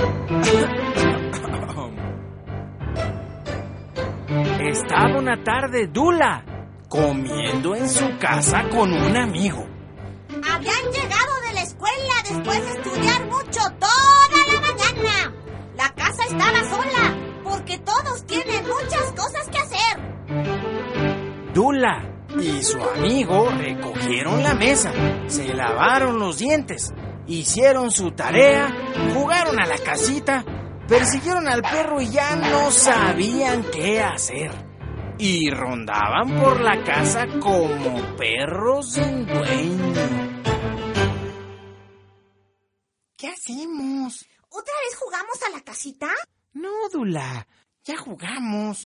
Estaba una tarde Dula comiendo en su casa con un amigo. Habían llegado de la escuela después de estudiar mucho toda la mañana. La casa estaba sola porque todos tienen muchas cosas que hacer. Dula y su amigo recogieron la mesa, se lavaron los dientes, hicieron su tarea, jugaron a la casita, persiguieron al perro y ya no sabían qué hacer. Y rondaban por la casa como perros sin dueño. ¿Qué hacemos? ¿Otra vez jugamos a la casita? No, Dula, ya jugamos.